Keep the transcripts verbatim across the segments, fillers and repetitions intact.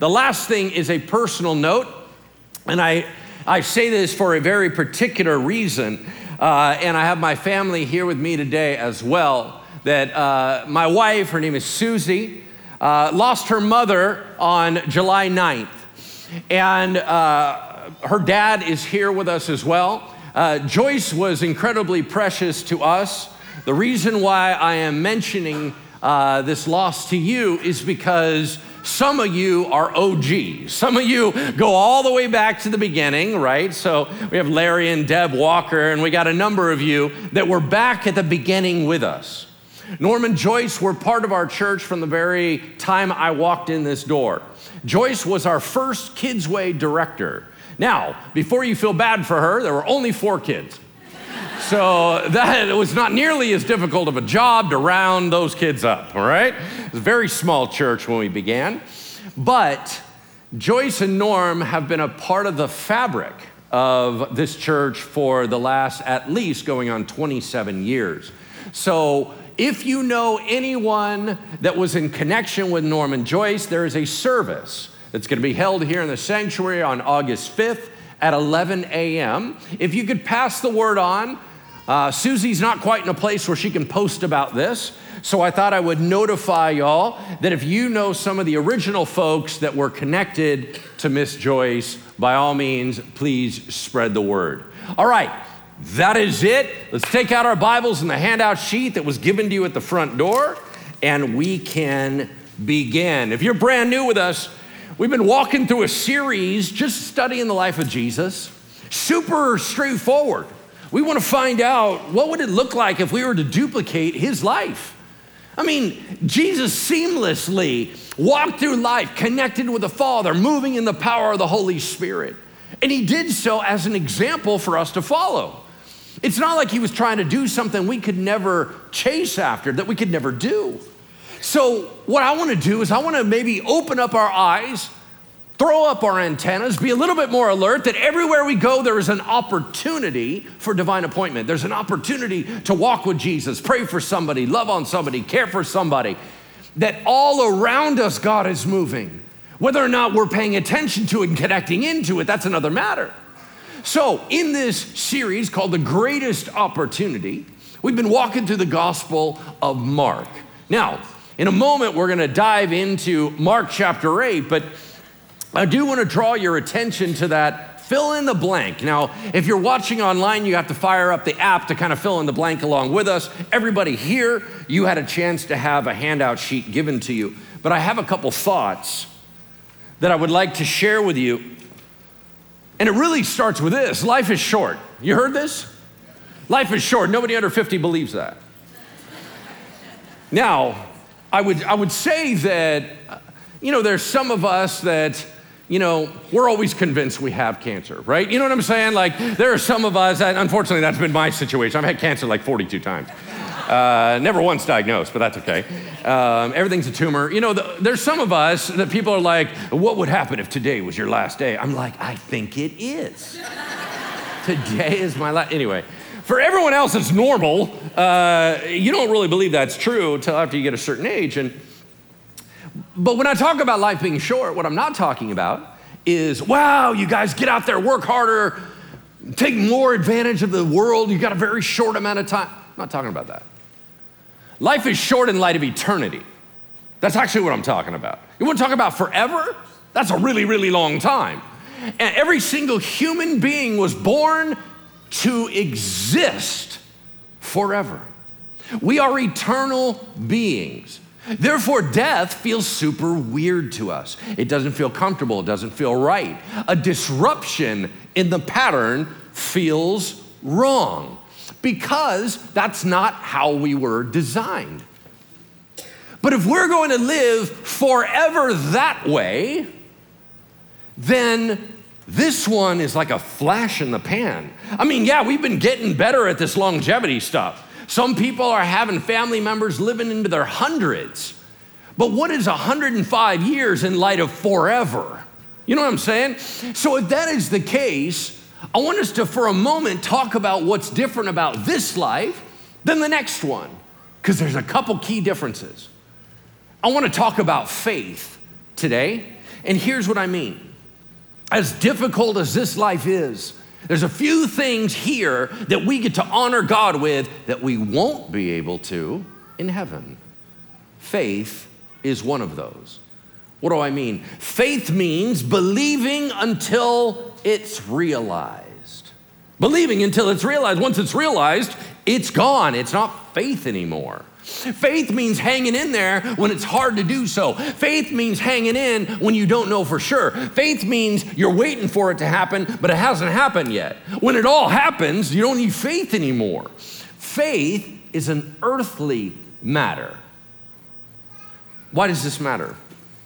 The last thing is a personal note, and I, I say this for a very particular reason, uh, and I have my family here with me today as well, that uh, my wife, her name is Susie, uh, lost her mother on July ninth, and uh, her dad is here with us as well. Uh, Joyce was incredibly precious to us. The reason why I am mentioning uh, this loss to you is because some of you are O Gs. Some of you go all the way back to the beginning, right? So we have Larry and Deb Walker, and we got a number of you that were back at the beginning with us. Norm and Joyce were part of our church from the very time I walked in this door. Joyce was our first Kids Way director. Now, before you feel bad for her, there were only four kids. So that it was not nearly as difficult of a job to round those kids up, all right? It was a very small church when we began. But Joyce and Norm have been a part of the fabric of this church for the last, at least going on twenty-seven years. So if you know anyone that was in connection with Norm and Joyce, there is a service that's going to be held here in the sanctuary on August fifth at eleven a.m. If you could pass the word on, uh, Susie's not quite in a place where she can post about this, so I thought I would notify y'all that if you know some of the original folks that were connected to Miss Joyce, by all means, please spread the word. All right, that is it. Let's take out our Bibles and the handout sheet that was given to you at the front door, and we can begin. If you're brand new with us, we've been walking through a series just studying the life of Jesus. Super straightforward. We want to find out what would it look like if we were to duplicate his life. I mean, Jesus seamlessly walked through life connected with the Father, moving in the power of the Holy Spirit. And he did so as an example for us to follow. It's not like he was trying to do something we could never chase after, that we could never do. So what I want to do is I want to maybe open up our eyes, throw up our antennas, be a little bit more alert that everywhere we go, there is an opportunity for divine appointment. There's an opportunity to walk with Jesus, pray for somebody, love on somebody, care for somebody, that all around us God is moving. Whether or not we're paying attention to it and connecting into it, that's another matter. So in this series called The Greatest Opportunity, we've been walking through the Gospel of Mark. Now, in a moment, we're going to dive into Mark chapter eight, but I do want to draw your attention to that fill in the blank. Now, if you're watching online, you have to fire up the app to kind of fill in the blank along with us. Everybody here, you had a chance to have a handout sheet given to you, but I have a couple thoughts that I would like to share with you. And it really starts with this. Life is short. You heard this? Life is short. Nobody under fifty believes that. Now, I would I would say that, you know, there's some of us that, you know, we're always convinced we have cancer, right? You know what I'm saying? Like, there are some of us, that, unfortunately, that's been my situation. I've had cancer like forty-two times. Uh, never once diagnosed, but that's okay. Um, everything's a tumor. You know, the, there's some of us that people are like, what would happen if today was your last day? I'm like, I think it is. Today is my last, anyway. For everyone else, it's normal. Uh, you don't really believe that's true until after you get a certain age. And but when I talk about life being short, what I'm not talking about is, wow, you guys get out there, work harder, take more advantage of the world. You got a very short amount of time. I'm not talking about that. Life is short in light of eternity. That's actually what I'm talking about. You want to talk about forever? That's a really, really long time. And every single human being was born to exist forever. We are eternal beings. Therefore, death feels super weird to us. It doesn't feel comfortable. It doesn't feel right. A disruption in the pattern feels wrong because that's not how we were designed. But if we're going to live forever that way, then this one is like a flash in the pan. I mean, yeah, we've been getting better at this longevity stuff. Some people are having family members living into their hundreds. But what is one hundred five years in light of forever? You know what I'm saying? So if that is the case, I want us to, for a moment, talk about what's different about this life than the next one, because there's a couple key differences. I want to talk about faith today. And here's what I mean. As difficult as this life is, there's a few things here that we get to honor God with that we won't be able to in heaven. Faith is one of those. What do I mean? Faith means believing until it's realized. Believing until it's realized. Once it's realized, it's gone. It's not faith anymore. Faith means hanging in there when it's hard to do so. Faith means hanging in when you don't know for sure. Faith means you're waiting for it to happen, but it hasn't happened yet. When it all happens, you don't need faith anymore. Faith is an earthly matter. Why does this matter?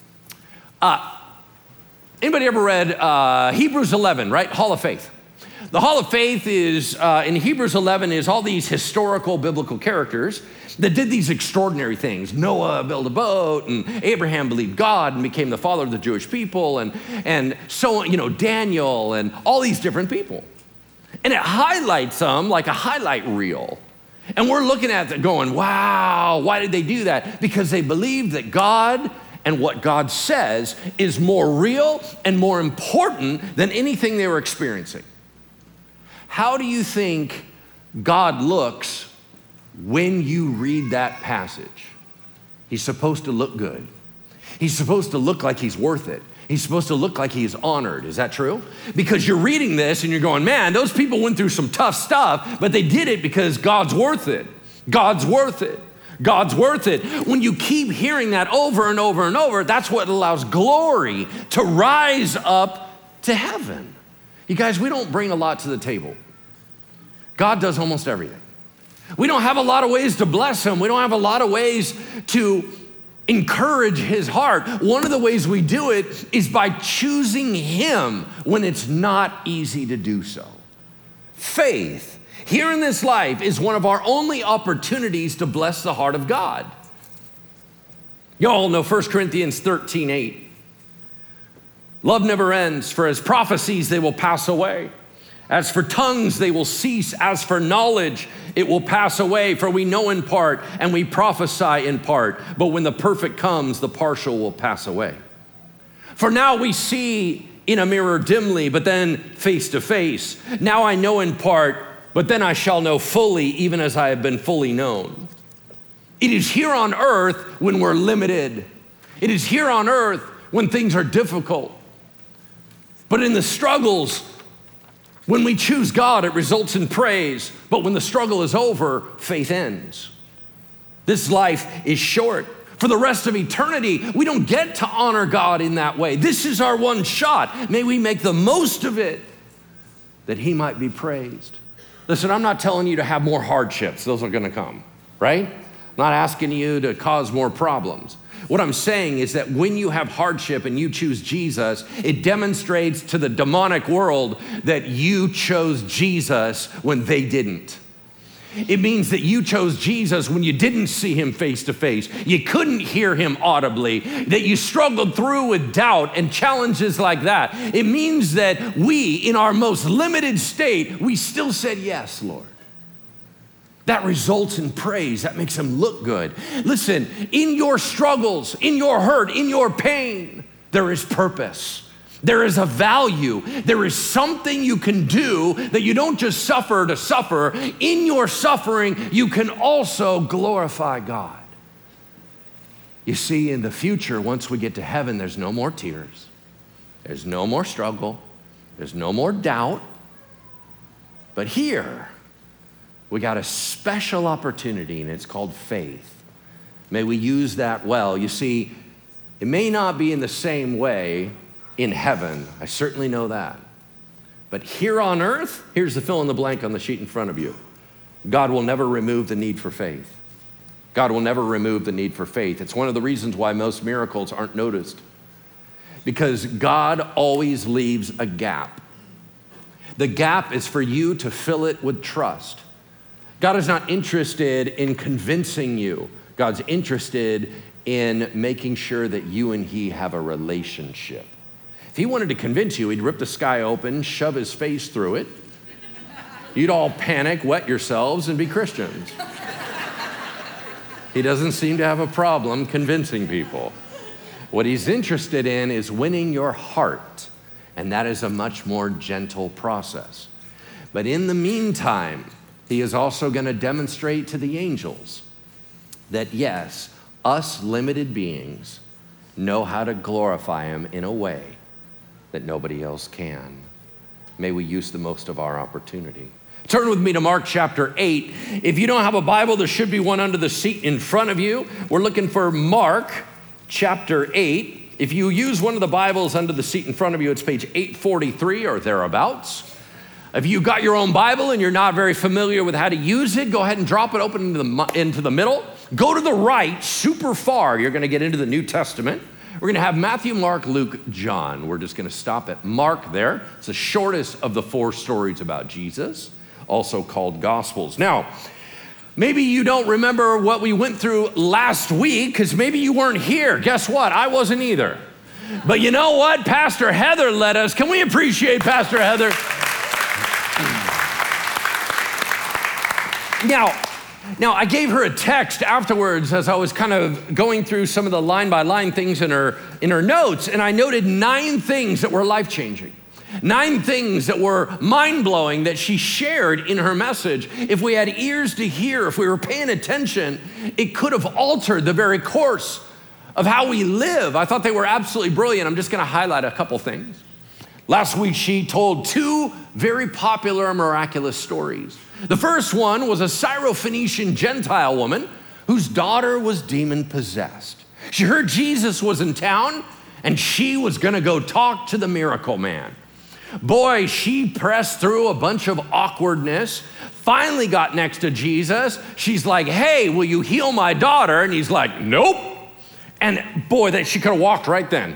Uh, anybody ever read uh, Hebrews eleven, right? Hall of Faith. The Hall of Faith is, uh, in Hebrews eleven, is all these historical biblical characters that did these extraordinary things. Noah built a boat, and Abraham believed God and became the father of the Jewish people, and, and so on, you know, Daniel, and all these different people. And it highlights them like a highlight reel. And we're looking at it going, wow, why did they do that? Because they believed that God and what God says is more real and more important than anything they were experiencing. How do you think God looks when you read that passage? He's supposed to look good. He's supposed to look like he's worth it. He's supposed to look like he's honored. Is that true? Because you're reading this and you're going, man, those people went through some tough stuff, but they did it because God's worth it. God's worth it. God's worth it. When you keep hearing that over and over and over, that's what allows glory to rise up to heaven. You guys, we don't bring a lot to the table. God does almost everything. We don't have a lot of ways to bless him. We don't have a lot of ways to encourage his heart. One of the ways we do it is by choosing him when it's not easy to do so. Faith here in this life is one of our only opportunities to bless the heart of God. You all know First Corinthians thirteen eight. Love never ends, for as prophecies they will pass away. As for tongues, they will cease. As for knowledge, it will pass away. For we know in part and we prophesy in part. But when the perfect comes, the partial will pass away. For now we see in a mirror dimly, but then face to face. Now I know in part, but then I shall know fully, even as I have been fully known. It is here on earth when we're limited. It is here on earth when things are difficult. But in the struggles, when we choose God, it results in praise. But when the struggle is over, faith ends. This life is short. For the rest of eternity, we don't get to honor God in that way. This is our one shot. May we make the most of it that he might be praised. Listen, I'm not telling you to have more hardships. Those are going to come, right? I'm not asking you to cause more problems. What I'm saying is that when you have hardship and you choose Jesus, it demonstrates to the demonic world that you chose Jesus when they didn't. It means that you chose Jesus when you didn't see him face to face. You couldn't hear him audibly, that you struggled through with doubt and challenges like that. It means that we, in our most limited state, we still said, yes, Lord. That results in praise. That makes him look good. Listen, in your struggles, in your hurt, in your pain, there is purpose. There is a value. There is something you can do that you don't just suffer to suffer. In your suffering, you can also glorify God. You see, in the future, once we get to heaven, there's no more tears. There's no more struggle. There's no more doubt. But here, we got a special opportunity, and it's called faith. May we use that well. You see, it may not be in the same way in heaven. I certainly know that. But here on earth, here's the fill in the blank on the sheet in front of you. God will never remove the need for faith. God will never remove the need for faith. It's one of the reasons why most miracles aren't noticed. Because God always leaves a gap. The gap is for you to fill it with trust. God is not interested in convincing you. God's interested in making sure that you and he have a relationship. If he wanted to convince you, he'd rip the sky open, shove his face through it. You'd all panic, wet yourselves, and be Christians. He doesn't seem to have a problem convincing people. What he's interested in is winning your heart, and that is a much more gentle process. But in the meantime, he is also going to demonstrate to the angels that yes, us limited beings know how to glorify him in a way that nobody else can. May we use the most of our opportunity. Turn with me to Mark chapter eight. If you don't have a Bible, there should be one under the seat in front of you. We're looking for Mark chapter eight. If you use one of the Bibles under the seat in front of you, it's page eight forty-three or thereabouts. If you got your own Bible and you're not very familiar with how to use it, go ahead and drop it open into the, into the middle. Go to the right, super far, you're gonna get into the New Testament. We're gonna have Matthew, Mark, Luke, John. We're just gonna stop at Mark there. It's the shortest of the four stories about Jesus, also called Gospels. Now, maybe you don't remember what we went through last week because maybe you weren't here. Guess what? I wasn't either. But you know what? Pastor Heather led us. Can we appreciate Pastor Heather? Now, now, I gave her a text afterwards as I was kind of going through some of the line-by-line things in her, in her notes, and I noted nine things that were life-changing. Nine things that were mind-blowing that she shared in her message. If we had ears to hear, if we were paying attention, it could have altered the very course of how we live. I thought they were absolutely brilliant. I'm just gonna highlight a couple things. Last week, she told two very popular miraculous stories. The first one was a Syrophoenician Gentile woman whose daughter was demon-possessed. She heard Jesus was in town, and she was gonna go talk to the miracle man. Boy, she pressed through a bunch of awkwardness, finally got next to Jesus. She's like, hey, will you heal my daughter? And he's like, nope. And boy, that she could have walked right then.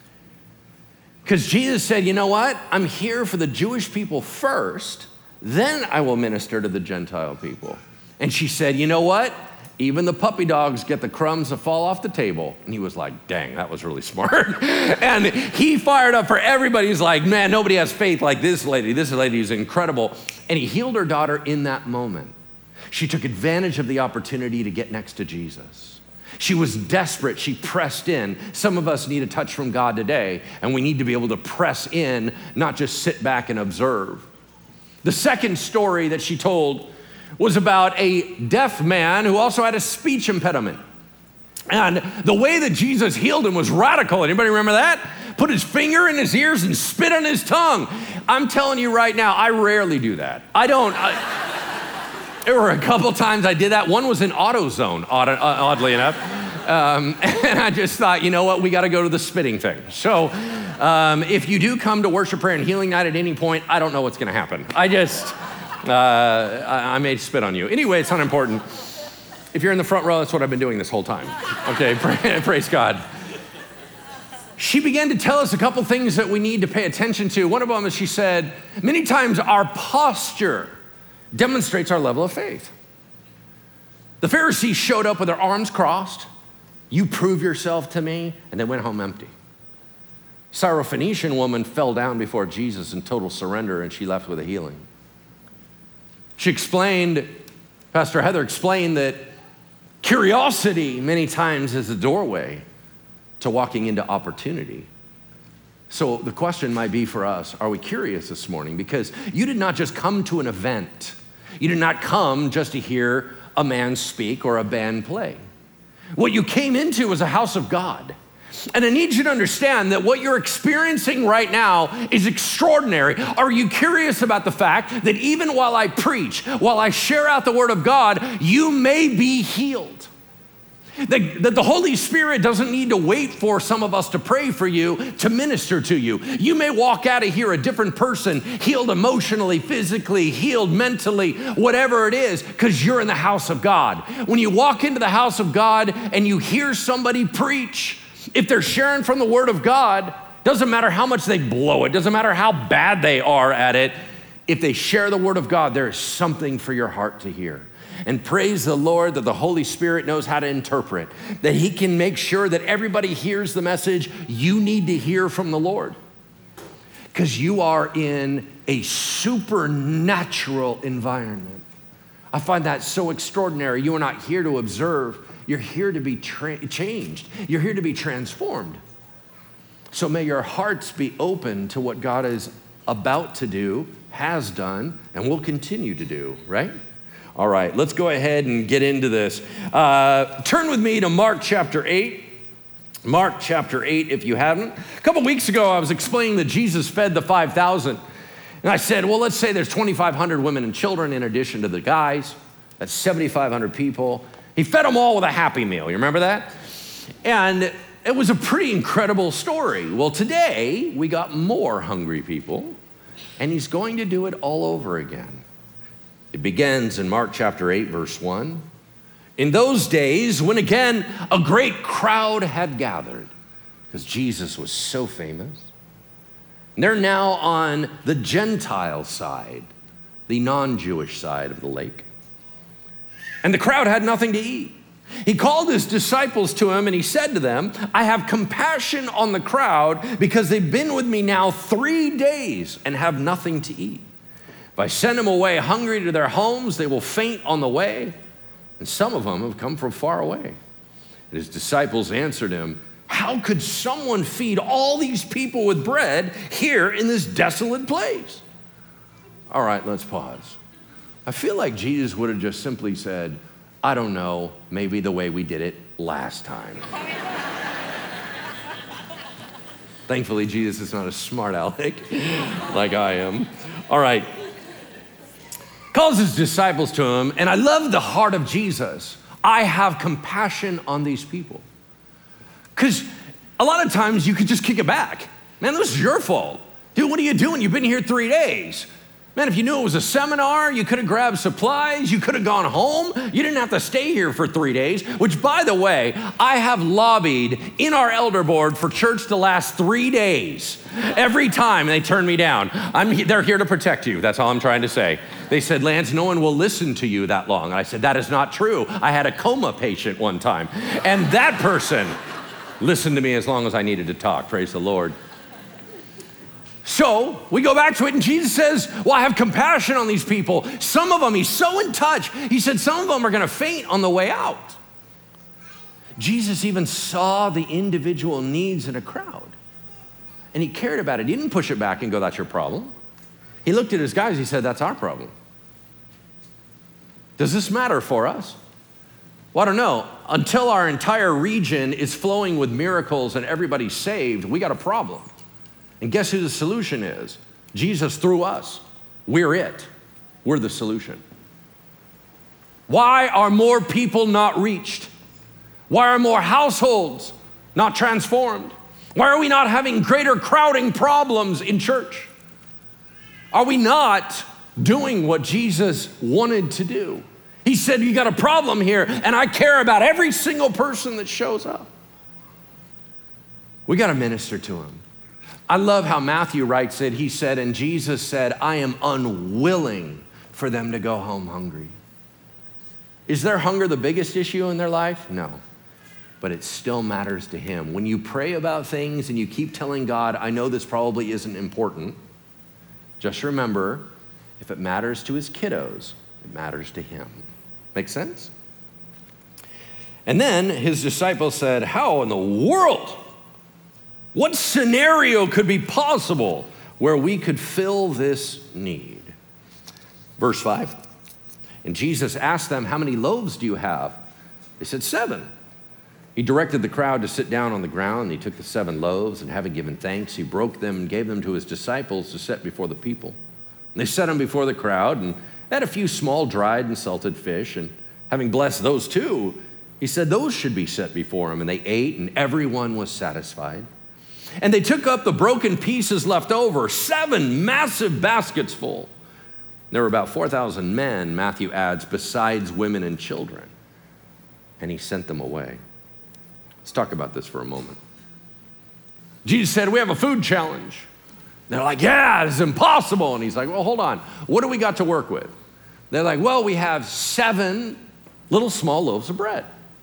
Because Jesus said, you know what? I'm here for the Jewish people first, then I will minister to the Gentile people. And she said, you know what? Even the puppy dogs get the crumbs that fall off the table. And he was like, dang, that was really smart. And he fired up for everybody. He's like, man, nobody has faith like this lady. This lady is incredible. And he healed her daughter in that moment. She took advantage of the opportunity to get next to Jesus. She was desperate. She pressed in. Some of us need a touch from God today, and we need to be able to press in, not just sit back and observe. The second story that she told was about a deaf man who also had a speech impediment. And the way that Jesus healed him was radical. Anybody remember that? Put his finger in his ears and spit on his tongue. I'm telling you right now, I rarely do that. I don't. I, there were a couple times I did that. One was in AutoZone, odd, oddly enough. Um, and I just thought, you know what? We got to go to the spitting thing. So um, if you do come to worship, prayer, and healing night at any point, I don't know what's going to happen. I just... Uh, I, I may spit on you. Anyway, it's not important. If you're in the front row, that's what I've been doing this whole time. Okay, pray, praise God. She began to tell us a couple things that we need to pay attention to. One of them is she said, many times our posture demonstrates our level of faith. The Pharisees showed up with their arms crossed. You prove yourself to me, and they went home empty. Syrophoenician woman fell down before Jesus in total surrender, and she left with a healing. She explained, Pastor Heather explained that curiosity many times is the doorway to walking into opportunity. So the question might be for us, are we curious this morning? Because you did not just come to an event. You did not come just to hear a man speak or a band play. What you came into was a house of God. And I need you to understand that what you're experiencing right now is extraordinary. Are you curious about the fact that even while I preach, while I share out the word of God, you may be healed? That, that the Holy Spirit doesn't need to wait for some of us to pray for you to minister to you. You may walk out of here a different person, healed emotionally, physically, healed mentally, whatever it is, because you're in the house of God. When you walk into the house of God and you hear somebody preach, if they're sharing from the word of God, doesn't matter how much they blow it, doesn't matter how bad they are at it, if they share the word of God, there is something for your heart to hear. And praise the Lord that the Holy Spirit knows how to interpret, that he can make sure that everybody hears the message you need to hear from the Lord. Because you are in a supernatural environment. I find that so extraordinary. You are not here to observe. you're here to be tra- changed. You're here to be transformed. So may your hearts be open to what God is about to do, has done, and will continue to do, right? All right, let's go ahead and get into this. Uh, turn with me to Mark chapter eight. Mark chapter eight, if you haven't. A couple weeks ago, I was explaining that Jesus fed the five thousand. And I said, well, let's say there's twenty-five hundred women and children in addition to the guys. That's seventy-five hundred people. He fed them all with a Happy Meal. You remember that? And it was a pretty incredible story. Well, today, we got more hungry people, and he's going to do it all over again. It begins in Mark chapter eight, verse one. In those days, when again a great crowd had gathered, because Jesus was so famous, and they're now on the Gentile side, the non-Jewish side of the lake. And the crowd had nothing to eat. He called his disciples to him and he said to them, I have compassion on the crowd because they've been with me now three days and have nothing to eat. If I send them away hungry to their homes, they will faint on the way. And some of them have come from far away. And his disciples answered him, how could someone feed all these people with bread here in this desolate place? All right, let's pause. I feel like Jesus would have just simply said, I don't know, maybe the way we did it last time. Thankfully, Jesus is not a smart aleck like I am. All right. Calls his disciples to him, and I love the heart of Jesus. I have compassion on these people. Because a lot of times you could just kick it back. Man, this is your fault. Dude, what are you doing? You've been here three days. Man, if you knew it was a seminar, you could have grabbed supplies, you could have gone home. You didn't have to stay here for three days, which, by the way, I have lobbied in our elder board for church to last three days. Every time they turn me down. I'm, they're here to protect you. That's all I'm trying to say. They said, Lance, no one will listen to you that long. And I said, that is not true. I had a coma patient one time, and that person listened to me as long as I needed to talk. Praise the Lord. So we go back to it, and Jesus says, well, I have compassion on these people. Some of them, he's so in touch. He said, some of them are going to faint on the way out. Jesus even saw the individual needs in a crowd, and he cared about it. He didn't push it back and go, that's your problem. He looked at his guys, he said, that's our problem. Does this matter for us? Well, I don't know. Until our entire region is flowing with miracles and everybody's saved, we got a problem. And guess who the solution is? Jesus through us. We're it. We're the solution. Why are more people not reached? Why are more households not transformed? Why are we not having greater crowding problems in church? Are we not doing what Jesus wanted to do? He said, you got a problem here, and I care about every single person that shows up. We got to minister to him. I love how Matthew writes it. He said, and Jesus said, I am unwilling for them to go home hungry. Is their hunger the biggest issue in their life? No, but it still matters to him. When you pray about things and you keep telling God, I know this probably isn't important, just remember, if it matters to his kiddos, it matters to him. Make sense? And then his disciples said, how in the world? What scenario could be possible where we could fill this need? Verse five, and Jesus asked them, how many loaves do you have? They said, seven. He directed the crowd to sit down on the ground. He took the seven loaves, and having given thanks, he broke them and gave them to his disciples to set before the people. And they set them before the crowd, and they had a few small dried and salted fish, and having blessed those two, he said those should be set before him. And they ate, and everyone was satisfied. And they took up the broken pieces left over, seven massive baskets full. There were about four thousand men, Matthew adds, besides women and children. And he sent them away. Let's talk about this for a moment. Jesus said, we have a food challenge. They're like, yeah, it's impossible. And he's like, well, hold on. What do we got to work with? They're like, well, we have seven little small loaves of bread.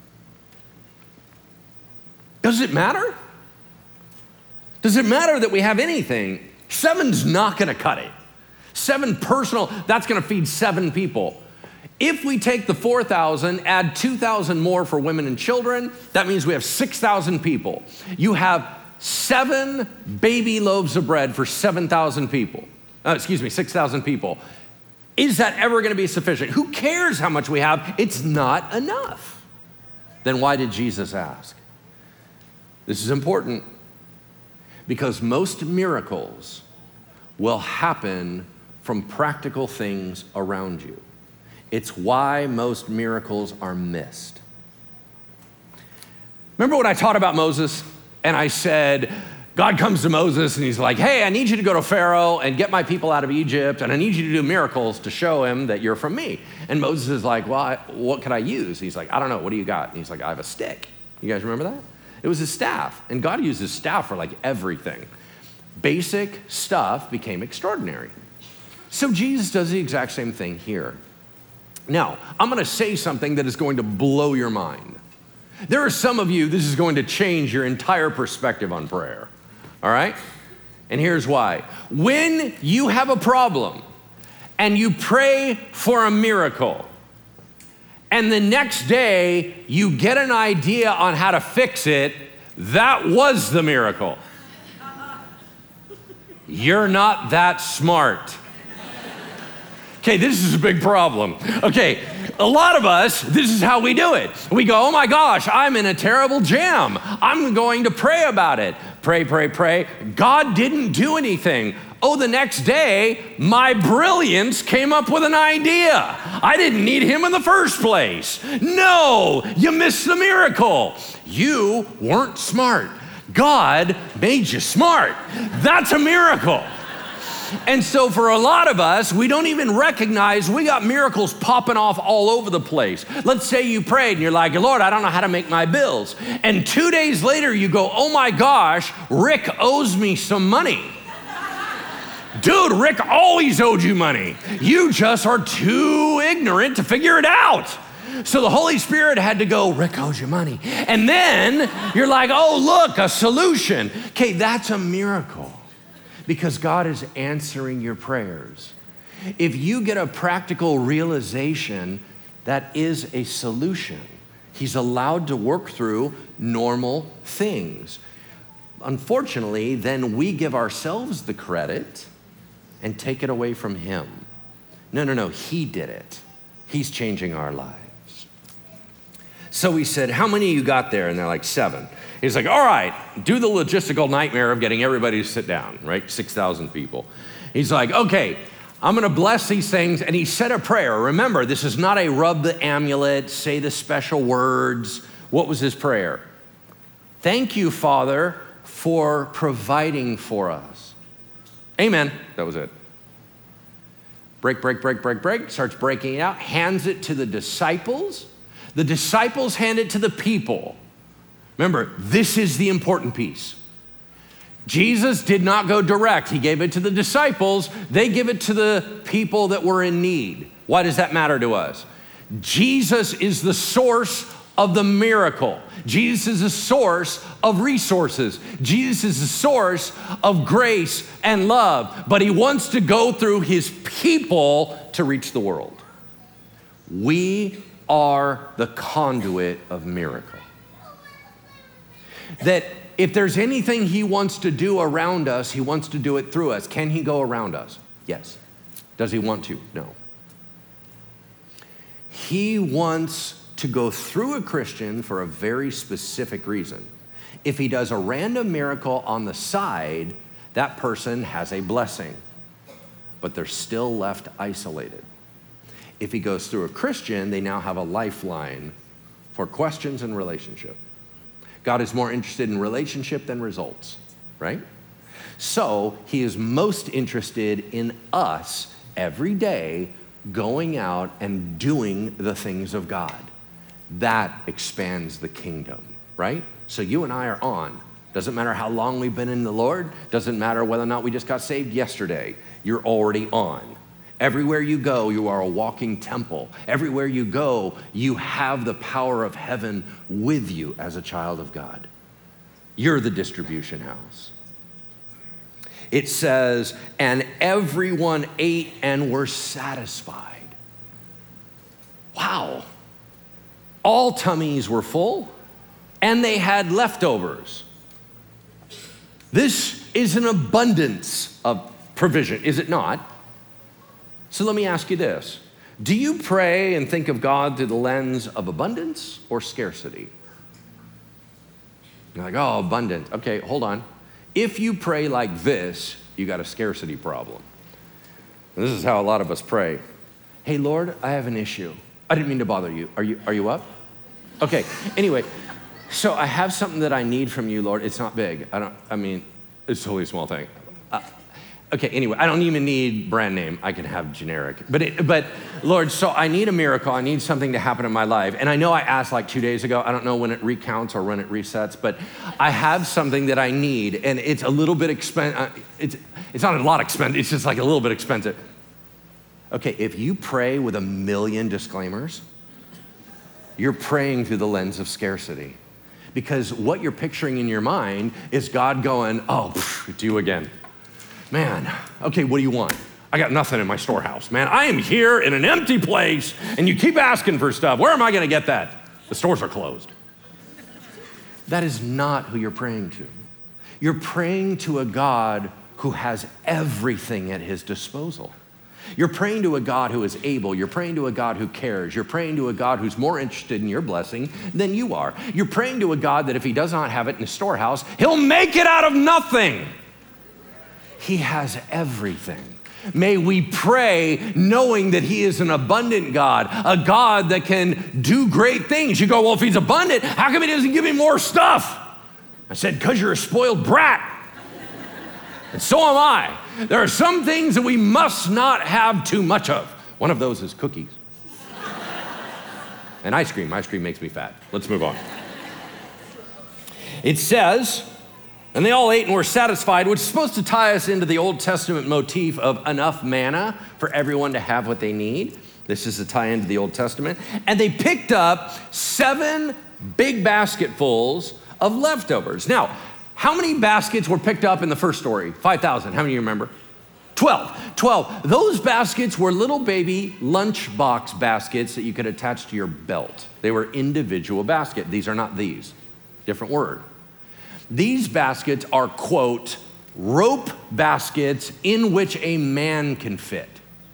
Does it matter? Does it matter that we have anything? Seven's not going to cut it. Seven personal, that's going to feed seven people. If we take the four thousand, add two thousand more for women and children, that means we have six thousand people. You have seven baby loaves of bread for seven thousand people. Uh, excuse me, six thousand people. Is that ever going to be sufficient? Who cares how much we have? It's not enough. Then why did Jesus ask? This is important because most miracles will happen from practical things around you. It's why most miracles are missed. Remember when I taught about Moses and I said, God comes to Moses and he's like, hey, I need you to go to Pharaoh and get my people out of Egypt, and I need you to do miracles to show him that you're from me. And Moses is like, well, I, what could I use? He's like, I don't know, what do you got? And he's like, I have a stick. You guys remember that? It was his staff, and God uses staff for like everything. Basic stuff became extraordinary. So Jesus does the exact same thing here. Now, I'm gonna say something that is going to blow your mind. There are some of you, this is going to change your entire perspective on prayer, all right? And here's why. When you have a problem and you pray for a miracle, and the next day you get an idea on how to fix it, that was the miracle. You're not that smart. Okay, this is a big problem. Okay, a lot of us, this is how we do it. We go, oh my gosh, I'm in a terrible jam. I'm going to pray about it. Pray, pray, pray. God didn't do anything. Oh, the next day, my brilliance came up with an idea. I didn't need him in the first place. No, you missed the miracle. You weren't smart. God made you smart. That's a miracle. And so for a lot of us, we don't even recognize we got miracles popping off all over the place. Let's say you prayed and you're like, Lord, I don't know how to make my bills. And two days later you go, oh my gosh, Rick owes me some money. Dude, Rick always owed you money. You just are too ignorant to figure it out. So the Holy Spirit had to go, Rick owes you money. And then you're like, oh, look, a solution. Okay, that's a miracle. Because God is answering your prayers. If you get a practical realization, that is a solution. He's allowed to work through normal things. Unfortunately, then we give ourselves the credit and take it away from him. No, no, no, he did it. He's changing our lives. So we said, how many of you got there? And they're like, seven. He's like, all right, do the logistical nightmare of getting everybody to sit down, right? six thousand people. He's like, okay, I'm gonna bless these things. And he said a prayer. Remember, this is not a rub the amulet, say the special words. What was his prayer? Thank you, Father, for providing for us. Amen. That was it. Break, break, break, break, break. Starts breaking it out, hands it to the disciples. The disciples hand it to the people. Remember, this is the important piece. Jesus did not go direct. He gave it to the disciples. They give it to the people that were in need. Why does that matter to us? Jesus is the source of the miracle. Jesus is the source of resources. Jesus is the source of grace and love. But he wants to go through his people to reach the world. We are the conduit of miracle. That if there's anything he wants to do around us, he wants to do it through us. Can he go around us? Yes. Does he want to? No. He wants to go through a Christian for a very specific reason. If he does a random miracle on the side, that person has a blessing, but they're still left isolated. If he goes through a Christian, they now have a lifeline for questions and relationship. God is more interested in relationship than results, right? So he is most interested in us every day going out and doing the things of God. That expands the kingdom, right? So you and I are on. Doesn't matter how long we've been in the Lord. Doesn't matter whether or not we just got saved yesterday. You're already on. Everywhere you go, you are a walking temple. Everywhere you go, you have the power of heaven with you as a child of God. You're the distribution house. It says, and everyone ate and were satisfied. Wow. All tummies were full, and they had leftovers. This is an abundance of provision, is it not? So let me ask you this. Do you pray and think of God through the lens of abundance or scarcity? You're like, oh, abundant. Okay, hold on. If you pray like this, you got a scarcity problem. And this is how a lot of us pray. Hey, Lord, I have an issue. I didn't mean to bother you. Are you, are you up? Okay, anyway, so I have something that I need from you, Lord. It's not big. I don't, I mean, it's totally a small thing. Uh, okay, anyway, I don't even need brand name. I can have generic. But, it, but Lord, so I need a miracle. I need something to happen in my life. And I know I asked like two days ago. I don't know when it recounts or when it resets, but I have something that I need, and it's a little bit expensive. It's, it's not a lot expensive. It's just like a little bit expensive. Okay, if you pray with a million disclaimers, you're praying through the lens of scarcity. Because what you're picturing in your mind is God going, oh, pff, it's you again. Man, okay, what do you want? I got nothing in my storehouse, man. I am here in an empty place, and you keep asking for stuff. Where am I gonna get that? The stores are closed. That is not who you're praying to. You're praying to a God who has everything at his disposal. You're praying to a God who is able. You're praying to a God who cares. You're praying to a God who's more interested in your blessing than you are. You're praying to a God that if he does not have it in his storehouse, he'll make it out of nothing. He has everything. May we pray knowing that he is an abundant God, a God that can do great things. You go, well, if he's abundant, how come he doesn't give me more stuff? I said, because you're a spoiled brat. And so am I. There are some things that we must not have too much of. One of those is cookies. And ice cream. Ice cream makes me fat. Let's move on. It says, and they all ate and were satisfied, which is supposed to tie us into the Old Testament motif of enough manna for everyone to have what they need. This is a tie into the Old Testament. And they picked up seven big basketfuls of leftovers. Now, how many baskets were picked up in the first story? five thousand. How many of you remember? twelve. twelve. Those baskets were little baby lunchbox baskets that you could attach to your belt. They were individual baskets. These are not these. Different word. These baskets are, quote, rope baskets in which a man can fit.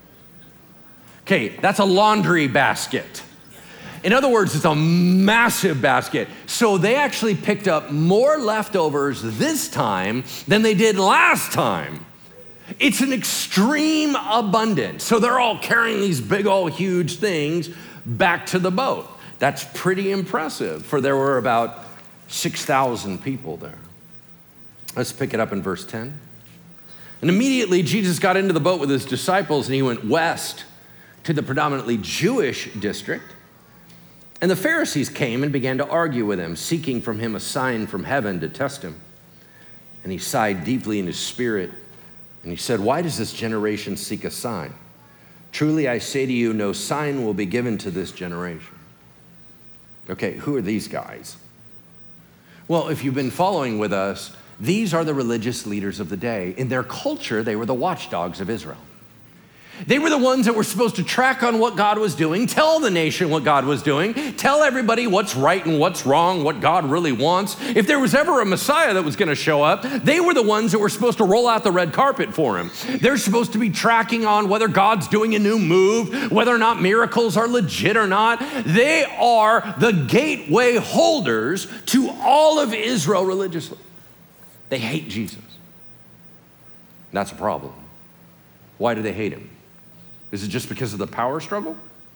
Okay, that's a laundry basket. In other words, it's a massive basket. So they actually picked up more leftovers this time than they did last time. It's an extreme abundance. So they're all carrying these big old huge things back to the boat. That's pretty impressive, for there were about six thousand people there. Let's pick it up in verse ten. And immediately Jesus got into the boat with his disciples, and he went west to the predominantly Jewish district. And the Pharisees came and began to argue with him, seeking from him a sign from heaven to test him. And he sighed deeply in his spirit, and he said, why does this generation seek a sign? Truly I say to you, no sign will be given to this generation. Okay, who are these guys? Well, if you've been following with us, these are the religious leaders of the day. In their culture, they were the watchdogs of Israel. They were the ones that were supposed to track on what God was doing, tell the nation what God was doing, tell everybody what's right and what's wrong, what God really wants. If there was ever a Messiah that was going to show up, they were the ones that were supposed to roll out the red carpet for him. They're supposed to be tracking on whether God's doing a new move, whether or not miracles are legit or not. They are the gateway holders to all of Israel religiously. They hate Jesus. That's a problem. Why do they hate him? Is it just because of the power struggle?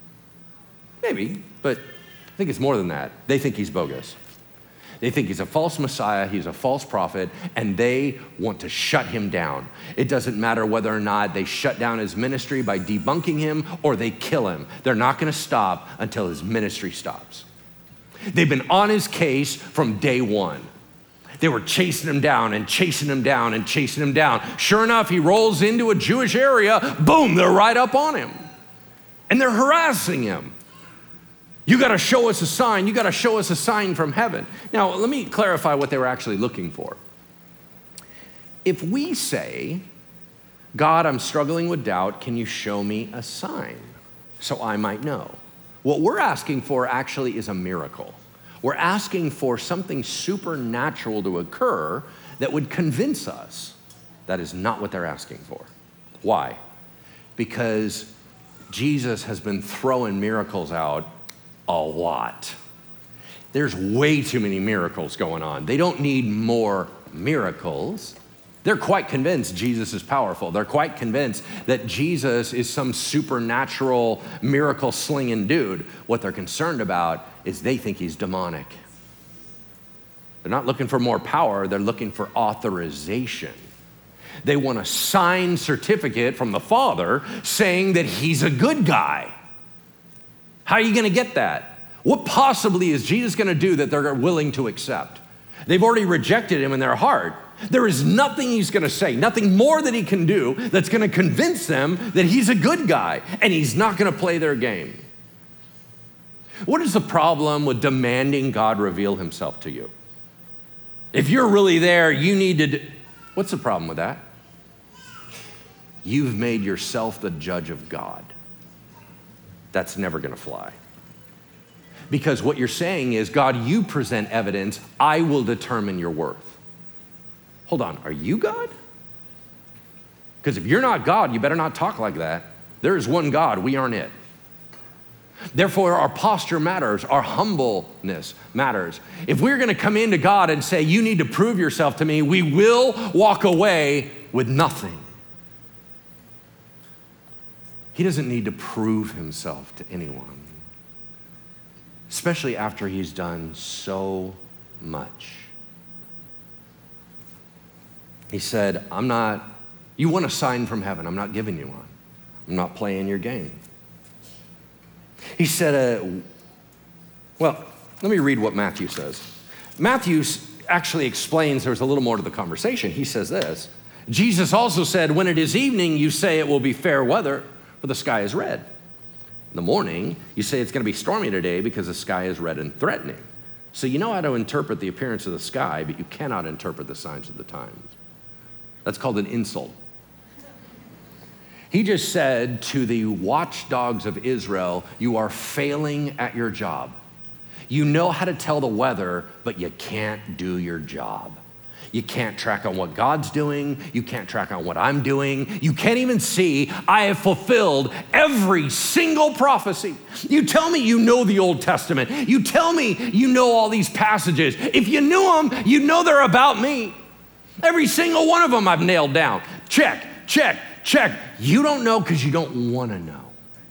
Maybe, but I think it's more than that. They think he's bogus. They think he's a false Messiah, he's a false prophet, and they want to shut him down. It doesn't matter whether or not they shut down his ministry by debunking him or they kill him. They're not gonna stop until his ministry stops. They've been on his case from day one. They were chasing him down and chasing him down and chasing him down. Sure enough, he rolls into a Jewish area, boom, they're right up on him. And they're harassing him. You gotta show us a sign, you gotta show us a sign from heaven. Now, let me clarify what they were actually looking for. If we say, God, I'm struggling with doubt, can you show me a sign so I might know? What we're asking for actually is a miracle. We're asking for something supernatural to occur that would convince us. That is not what they're asking for. Why? Because Jesus has been throwing miracles out a lot. There's way too many miracles going on. They don't need more miracles. They're quite convinced Jesus is powerful. They're quite convinced that Jesus is some supernatural miracle slinging dude. What they're concerned about is they think he's demonic. They're not looking for more power. They're looking for authorization. They want a signed certificate from the Father saying that he's a good guy. How are you going to get that? What possibly is Jesus going to do that they're willing to accept? They've already rejected him in their heart. There is nothing he's going to say, nothing more that he can do that's going to convince them that he's a good guy, and he's not going to play their game. What is the problem with demanding God reveal himself to you? If you're really there, you need to do, what's the problem with that? You've made yourself the judge of God. That's never going to fly. Because what you're saying is, God, you present evidence, I will determine your worth. Hold on, are you God? Because if you're not God, you better not talk like that. There is one God, we aren't it. Therefore, our posture matters, our humbleness matters. If we're gonna come into God and say, you need to prove yourself to me, we will walk away with nothing. He doesn't need to prove himself to anyone, especially after he's done so much. He said, I'm not, you want a sign from heaven, I'm not giving you one. I'm not playing your game. He said, uh, well, let me read what Matthew says. Matthew actually explains there's a little more to the conversation. He says this, Jesus also said, when it is evening, you say it will be fair weather, for the sky is red. In the morning, you say it's gonna be stormy today because the sky is red and threatening. So you know how to interpret the appearance of the sky, but you cannot interpret the signs of the times. That's called an insult. He just said to the watchdogs of Israel, you are failing at your job. You know how to tell the weather, but you can't do your job. You can't track on what God's doing. You can't track on what I'm doing. You can't even see I have fulfilled every single prophecy. You tell me you know the Old Testament. You tell me you know all these passages. If you knew them, you know they're about me. Every single one of them I've nailed down. Check, check, check. You don't know because you don't want to know.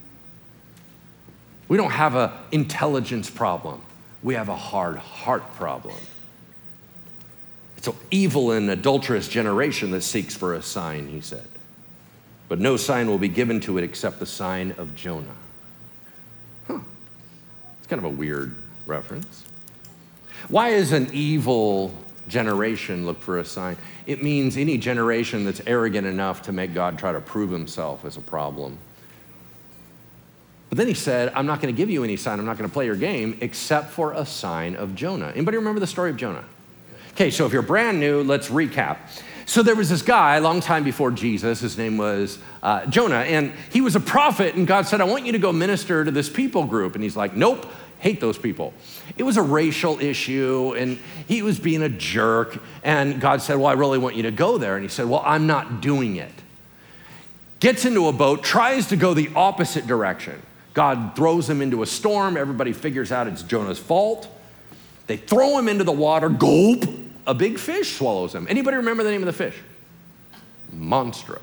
We don't have an intelligence problem. We have a hard heart problem. It's an evil and adulterous generation that seeks for a sign, he said. But no sign will be given to it except the sign of Jonah. Huh. It's kind of a weird reference. Why is an evil generation look for a sign? It means any generation that's arrogant enough to make God try to prove himself as a problem. But then he said, I'm not going to give you any sign. I'm not going to play your game except for a sign of Jonah. Anybody remember the story of Jonah? Okay, so if you're brand new, let's recap. So there was this guy a long time before Jesus. His name was uh, Jonah, and he was a prophet, and God said, I want you to go minister to this people group. And he's like, nope, hate those people. It was a racial issue, and he was being a jerk, and God said, well, I really want you to go there. And he said, well, I'm not doing it. Gets into a boat, tries to go the opposite direction. God throws him into a storm. Everybody figures out it's Jonah's fault. They throw him into the water, gulp. A big fish swallows him. Anybody remember the name of the fish? Monstro.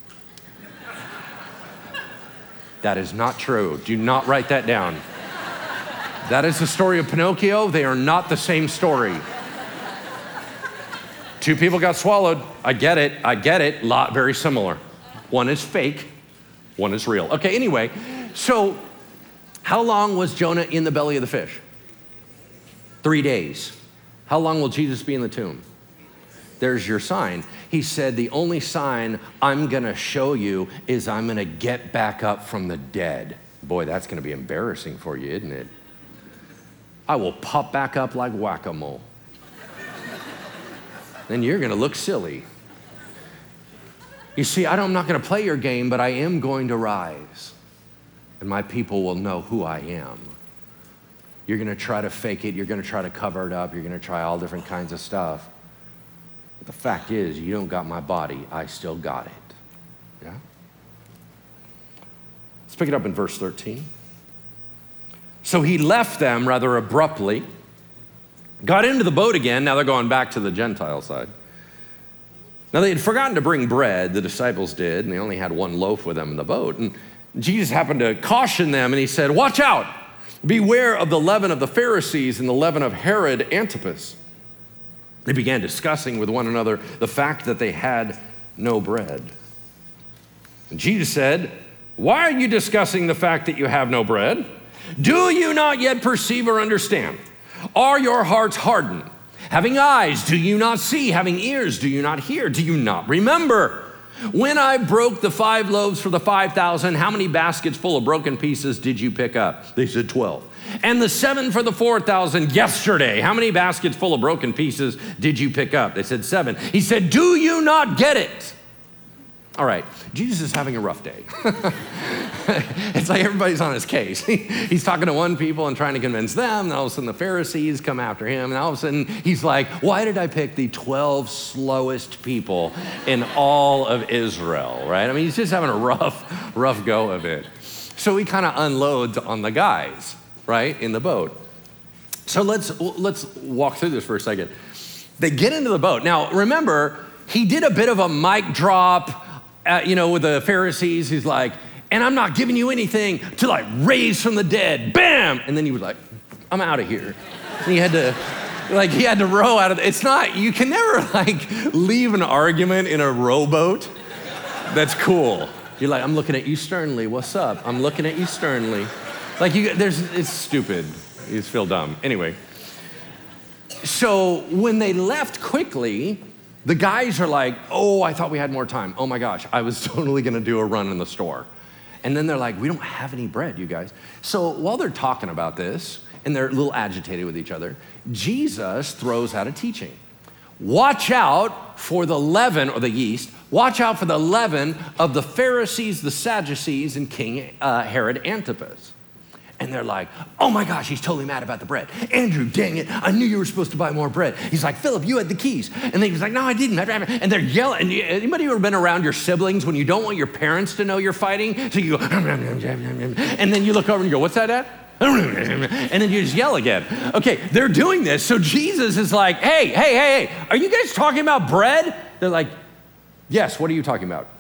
That is not true. Do not write that down. That is the story of Pinocchio. They are not the same story. Two people got swallowed. I get it. I get it. Lot very similar. One is fake. One is real. Okay, anyway, so how long was Jonah in the belly of the fish? Three days. How long will Jesus be in the tomb? There's your sign. He said, the only sign I'm gonna show you is I'm gonna get back up from the dead. Boy, that's gonna be embarrassing for you, isn't it? I will pop back up like whack-a-mole. Then you're gonna look silly. You see, I'm not gonna play your game, but I am going to rise. and my people will know who I am. You're gonna try to fake it, you're gonna try to cover it up, you're gonna try all different kinds of stuff. But the fact is, you don't got my body, I still got it. Yeah? Let's pick it up in verse thirteen. So he left them rather abruptly, got into the boat again. Now they're going back to the Gentile side. Now they had forgotten to bring bread, the disciples did, and they only had one loaf with them in the boat. And Jesus happened to caution them, and he said, watch out, beware of the leaven of the Pharisees and the leaven of Herod Antipas. They began discussing with one another the fact that they had no bread. And Jesus said, why are you discussing the fact that you have no bread? Do you not yet perceive or understand? Are your hearts hardened? Having eyes, do you not see? Having ears, do you not hear? Do you not remember? When I broke the five loaves for the five thousand, how many baskets full of broken pieces did you pick up? They said twelve. And the seven for the four thousand yesterday, how many baskets full of broken pieces did you pick up? They said seven. He said, do you not get it? All right, Jesus is having a rough day. It's like everybody's on his case. He's talking to one people and trying to convince them, and all of a sudden the Pharisees come after him, and all of a sudden he's like, why did I pick the twelve slowest people in all of Israel, right? I mean, he's just having a rough, rough go of it. So he kind of unloads on the guys, right, in the boat. So let's, let's walk through this for a second. They get into the boat. Now, remember, he did a bit of a mic drop, Uh, you know, with the Pharisees. He's like, and I'm not giving you anything till I raise from the dead, bam! And then he was like, I'm out of here. And he had to, like, he had to row out of, it's not, you can never like leave an argument in a rowboat. That's cool. You're like, I'm looking at you sternly, what's up? I'm looking at you sternly. Like, you, there's, it's stupid. You just feel dumb. Anyway, so when they left quickly, the guys are like, oh, I thought we had more time. Oh my gosh, I was totally gonna do a run in the store. And then they're like, we don't have any bread, you guys. So while they're talking about this, and they're a little agitated with each other, Jesus throws out a teaching. Watch out for the leaven, or the yeast, watch out for the leaven of the Pharisees, the Sadducees, and King uh, Herod Antipas. And they're like, oh my gosh, he's totally mad about the bread. Andrew, dang it, I knew you were supposed to buy more bread. He's like, Philip, you had the keys. And then he's like, no, I didn't. And they're yelling. Anybody ever been around your siblings when you don't want your parents to know you're fighting? So you go, and then you look over and you go, what's that at? And then you just yell again. Okay, they're doing this. So Jesus is like, hey, hey, hey, hey, are you guys talking about bread? They're like, yes, what are you talking about?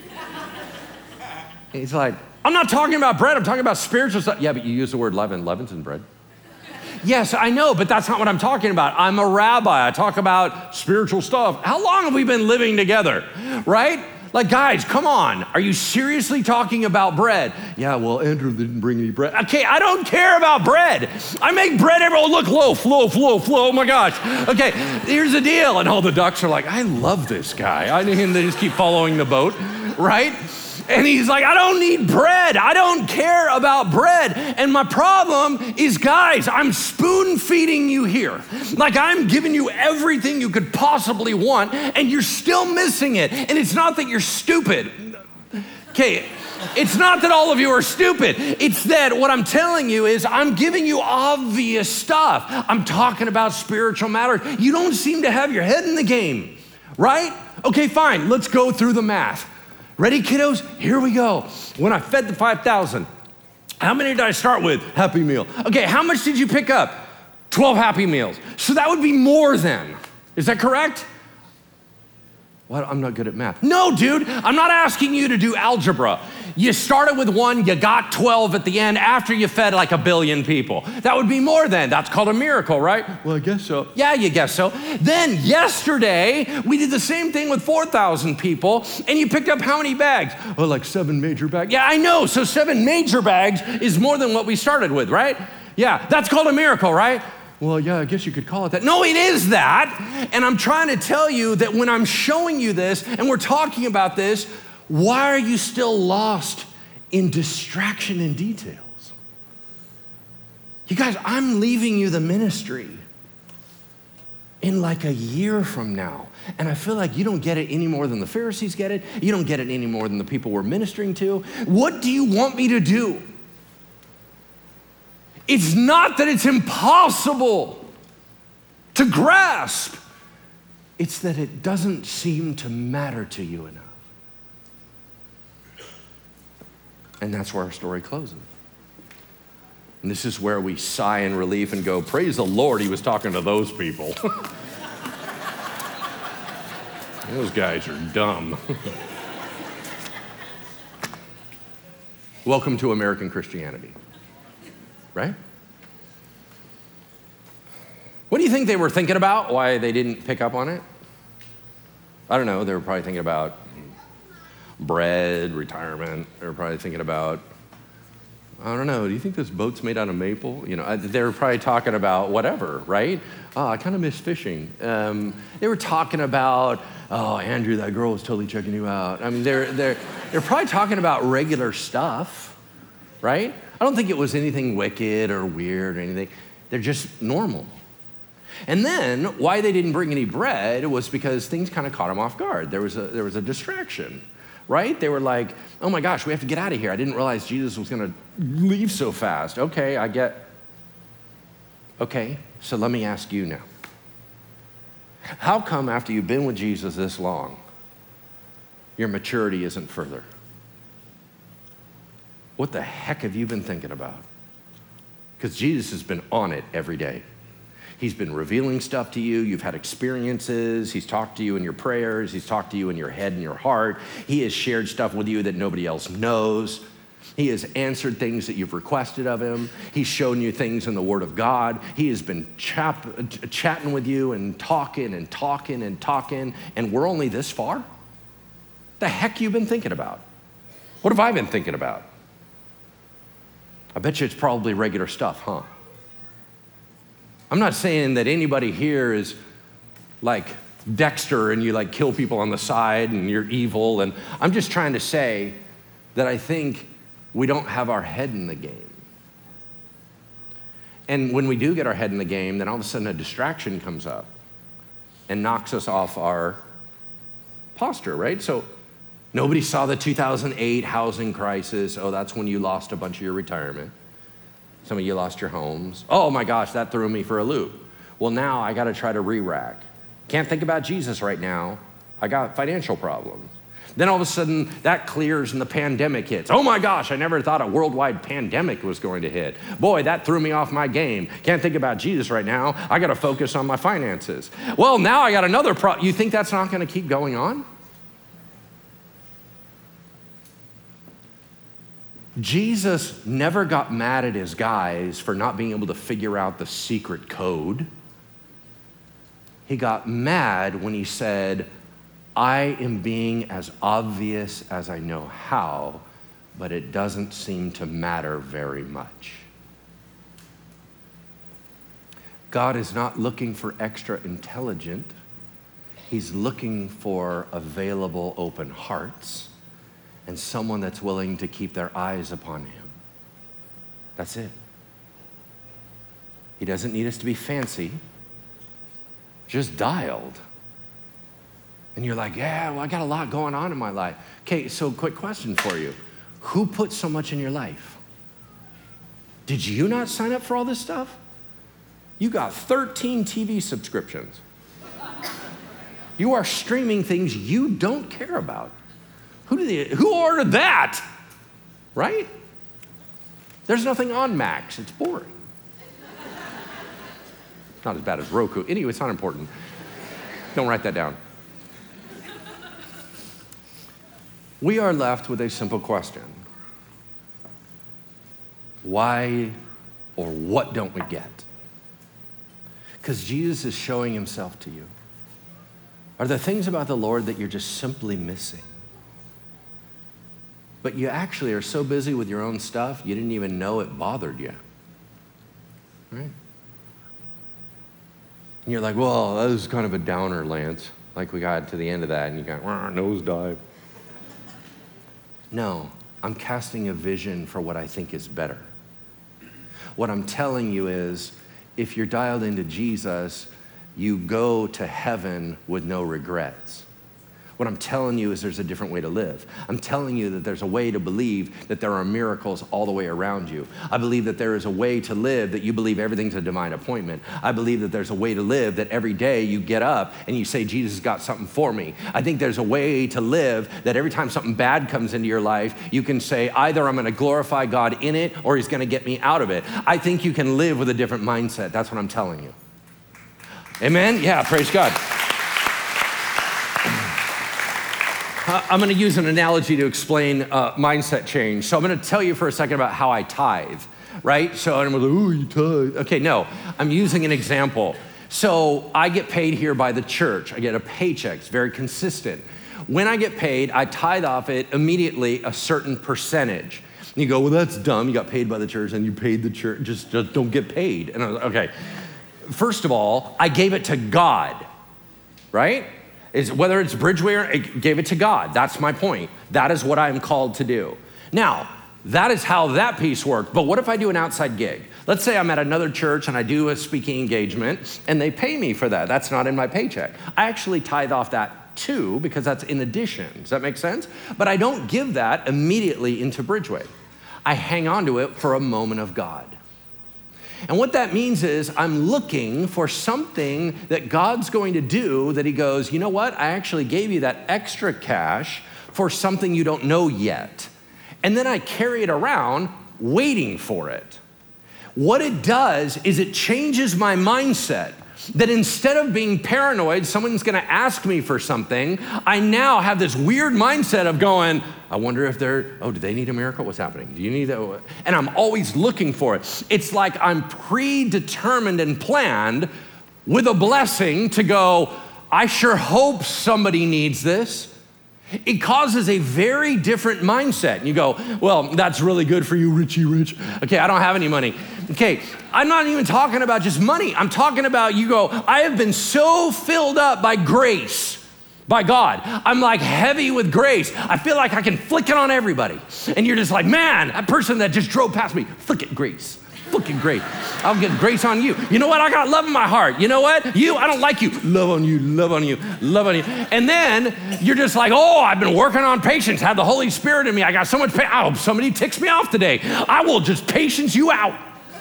He's like, I'm not talking about bread, I'm talking about spiritual stuff. Yeah, but you use the word leaven. Leaven's in bread. Yes, I know, but that's not what I'm talking about. I'm a rabbi. I talk about spiritual stuff. How long have we been living together, right? Like, guys, come on. Are you seriously talking about bread? Yeah, well, Andrew didn't bring any bread. Okay, I don't care about bread. I make bread every, oh, look, loaf, loaf, loaf, loaf, oh my gosh. Okay, here's the deal. And all the ducks are like, I love this guy. I mean, they just keep following the boat, right? And he's like, I don't need bread. I don't care about bread. And my problem is, guys, I'm spoon feeding you here. Like, I'm giving you everything you could possibly want, and you're still missing it. And it's not that you're stupid. Okay, it's not that all of you are stupid. It's that what I'm telling you is I'm giving you obvious stuff. I'm talking about spiritual matters. You don't seem to have your head in the game, right? Okay, fine. Let's go through the math. Ready, kiddos? Here we go. When I fed the five thousand, how many did I start with? Happy Meal. Okay, how much did you pick up? twelve Happy Meals. So that would be more than. Is that correct? Well, I'm not good at math. No, dude, I'm not asking you to do algebra. You started with one, you got twelve at the end after you fed like a billion people. That would be more than. That's called a miracle, right? Well, I guess so. Yeah, you guess so. Then yesterday, we did the same thing with four thousand people, and you picked up how many bags? Oh, like seven major bags. Yeah, I know. So seven major bags is more than what we started with, right? Yeah, that's called a miracle, right? Well, yeah, I guess you could call it that. No, it is that. And I'm trying to tell you that when I'm showing you this and we're talking about this, why are you still lost in distraction and details? You guys, I'm leaving you the ministry in like a year from now. And I feel like you don't get it any more than the Pharisees get it. You don't get it any more than the people we're ministering to. What do you want me to do? It's not that it's impossible to grasp. It's that it doesn't seem to matter to you enough. And that's where our story closes. And this is where we sigh in relief and go, praise the Lord, he was talking to those people. Those guys are dumb. Welcome to American Christianity, right? What do you think they were thinking about? Why they didn't pick up on it? I don't know. They were probably thinking about bread, retirement. They were probably thinking about, I don't know, do you think this boat's made out of maple? You know, they were probably talking about whatever, right? Oh, I kind of miss fishing. Um, they were talking about, oh, Andrew, that girl was totally checking you out. I mean, they're, they're, they're probably talking about regular stuff, right? I don't think it was anything wicked or weird or anything. They're just normal. And then why they didn't bring any bread was because things kind of caught them off guard. There was a, there was a distraction, right? They were like, oh my gosh, we have to get out of here. I didn't realize Jesus was going to leave so fast. Okay, I get, okay, so let me ask you now. How come after you've been with Jesus this long, your maturity isn't further? What the heck have you been thinking about? Because Jesus has been on it every day. He's been revealing stuff to you. You've had experiences. He's talked to you in your prayers. He's talked to you in your head and your heart. He has shared stuff with you that nobody else knows. He has answered things that you've requested of him. He's shown you things in the Word of God. He has been chap- chatting with you and talking and talking and talking, and we're only this far? The heck you been thinking about? What have I been thinking about? I bet you it's probably regular stuff, huh? I'm not saying that anybody here is like Dexter and you like kill people on the side and you're evil. And I'm just trying to say that I think we don't have our head in the game. And when we do get our head in the game, then all of a sudden a distraction comes up and knocks us off our posture, right? So nobody saw the two thousand eight housing crisis. Oh, that's when you lost a bunch of your retirement. Some of you lost your homes. Oh my gosh, that threw me for a loop. Well, now I got to try to re-rack. Can't think about Jesus right now. I got financial problems. Then all of a sudden that clears and the pandemic hits. Oh my gosh, I never thought a worldwide pandemic was going to hit. Boy, that threw me off my game. Can't think about Jesus right now. I got to focus on my finances. Well, now I got another problem. You think that's not going to keep going on? Jesus never got mad at his guys for not being able to figure out the secret code. He got mad when he said, I am being as obvious as I know how, but it doesn't seem to matter very much. God is not looking for extra intelligent. He's looking for available open hearts and someone that's willing to keep their eyes upon him. That's it. He doesn't need us to be fancy, just dialed. And you're like, yeah, well, I got a lot going on in my life. Okay, so quick question for you. Who put so much in your life? Did you not sign up for all this stuff? You got thirteen T V subscriptions. You are streaming things you don't care about. Who did they, who ordered that? Right? There's nothing on Max. It's boring. Not as bad as Roku. Anyway, it's not important. Don't write that down. We are left with a simple question. Why or what don't we get? Because Jesus is showing himself to you. Are there things about the Lord that you're just simply missing? But you actually are so busy with your own stuff, you didn't even know it bothered you. Right? And you're like, well, that was kind of a downer, Lance. Like we got to the end of that and you got, nosedive. No, I'm casting a vision for what I think is better. What I'm telling you is, if you're dialed into Jesus, you go to heaven with no regrets. What I'm telling you is there's a different way to live. I'm telling you that there's a way to believe that there are miracles all the way around you. I believe that there is a way to live that you believe everything's a divine appointment. I believe that there's a way to live that every day you get up and you say, Jesus got something for me. I think there's a way to live that every time something bad comes into your life, you can say, either I'm gonna glorify God in it or he's gonna get me out of it. I think you can live with a different mindset. That's what I'm telling you. Amen? Yeah, praise God. I'm gonna use an analogy to explain uh, mindset change. So I'm gonna tell you for a second about how I tithe, right? So I'm like, oh, you tithe. Okay, no, I'm using an example. So I get paid here by the church. I get a paycheck, it's very consistent. When I get paid, I tithe off it immediately a certain percentage. And you go, well, that's dumb. You got paid by the church and you paid the church, just, just don't get paid. And I was like, okay. First of all, I gave it to God, right? It's, whether it's Bridgeway or I gave it to God. That's my point. That is what I'm called to do. Now, that is how that piece worked. But what if I do an outside gig? Let's say I'm at another church and I do a speaking engagement and they pay me for that. That's not in my paycheck. I actually tithe off that too because that's in addition. Does that make sense? But I don't give that immediately into Bridgeway. I hang on to it for a moment of God. And what that means is I'm looking for something that God's going to do that he goes, you know what? I actually gave you that extra cash for something you don't know yet. And then I carry it around waiting for it. What it does is it changes my mindset that instead of being paranoid, someone's gonna ask me for something, I now have this weird mindset of going, I wonder if they're, oh, do they need a miracle? What's happening? Do you need that? And I'm always looking for it. It's like I'm predetermined and planned with a blessing to go, I sure hope somebody needs this. It causes a very different mindset. And you go, well, that's really good for you, Richie Rich. Okay, I don't have any money. Okay, I'm not even talking about just money. I'm talking about you go, I have been so filled up by grace, by God. I'm like heavy with grace. I feel like I can flick it on everybody. And you're just like, man, that person that just drove past me, flick it, grace. Fucking great. I'll get grace on you. You know what? I got love in my heart. You know what? You, I don't like you. Love on you, love on you, love on you. And then you're just like, oh, I've been working on patience, have the Holy Spirit in me. I got so much patience. I hope somebody ticks me off today. I will just patience you out.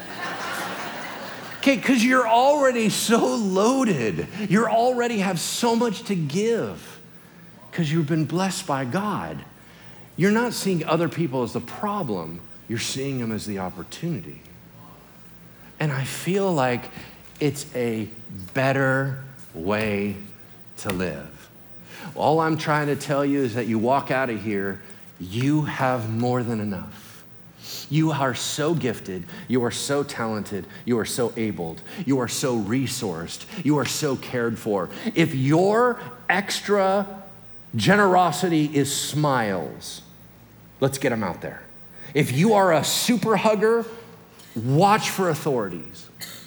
Okay, because you're already so loaded. You already have so much to give because you've been blessed by God. You're not seeing other people as the problem. You're seeing them as the opportunity. And I feel like it's a better way to live. All I'm trying to tell you is that you walk out of here, you have more than enough. You are so gifted, you are so talented, you are so abled, you are so resourced, you are so cared for. If your extra generosity is smiles, let's get them out there. If you are a super hugger, watch for authorities.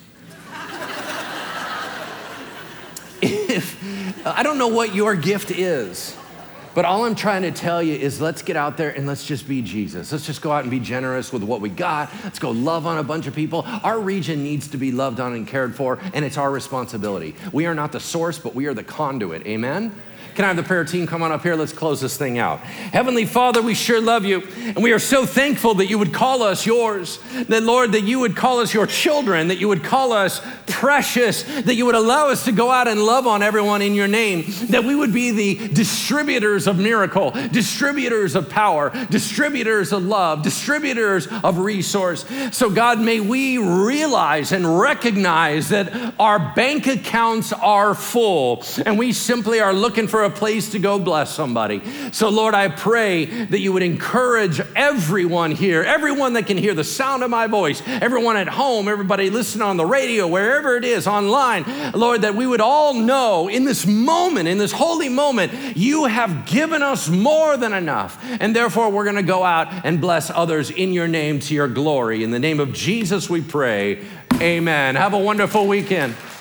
If, I don't know what your gift is, but all I'm trying to tell you is let's get out there and let's just be Jesus. Let's just go out and be generous with what we got. Let's go love on a bunch of people. Our region needs to be loved on and cared for, and it's our responsibility. We are not the source, but we are the conduit. Amen? Can I have the prayer team come on up here? Let's close this thing out. Heavenly Father, we sure love you. And we are so thankful that you would call us yours. That, Lord, that you would call us your children. That you would call us precious. That you would allow us to go out and love on everyone in your name. That we would be the distributors of miracle, distributors of power, distributors of love, distributors of resource. So, God, may we realize and recognize that our bank accounts are full. And we simply are looking for a place to go bless somebody. So Lord, I pray that you would encourage everyone here, everyone that can hear the sound of my voice, everyone at home, everybody listening on the radio, wherever it is, online, Lord, that we would all know in this moment, in this holy moment, you have given us more than enough. And therefore, we're going to go out and bless others in your name to your glory. In the name of Jesus, we pray. Amen. Have a wonderful weekend.